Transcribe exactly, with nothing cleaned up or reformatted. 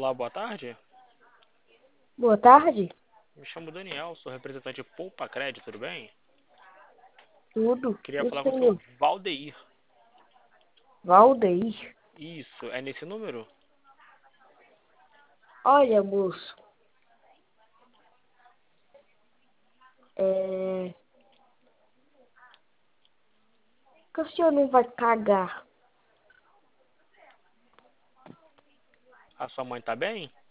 Olá, boa tarde. Boa tarde, Me chamo Daniel, sou representante de Poupa Cred, tudo bem? tudo. Queria E o falar com o senhor senhor? Valdeir. Valdeir? Isso, é nesse número? Olha, moço, é... que o senhor não vai cagar? A sua mãe tá bem?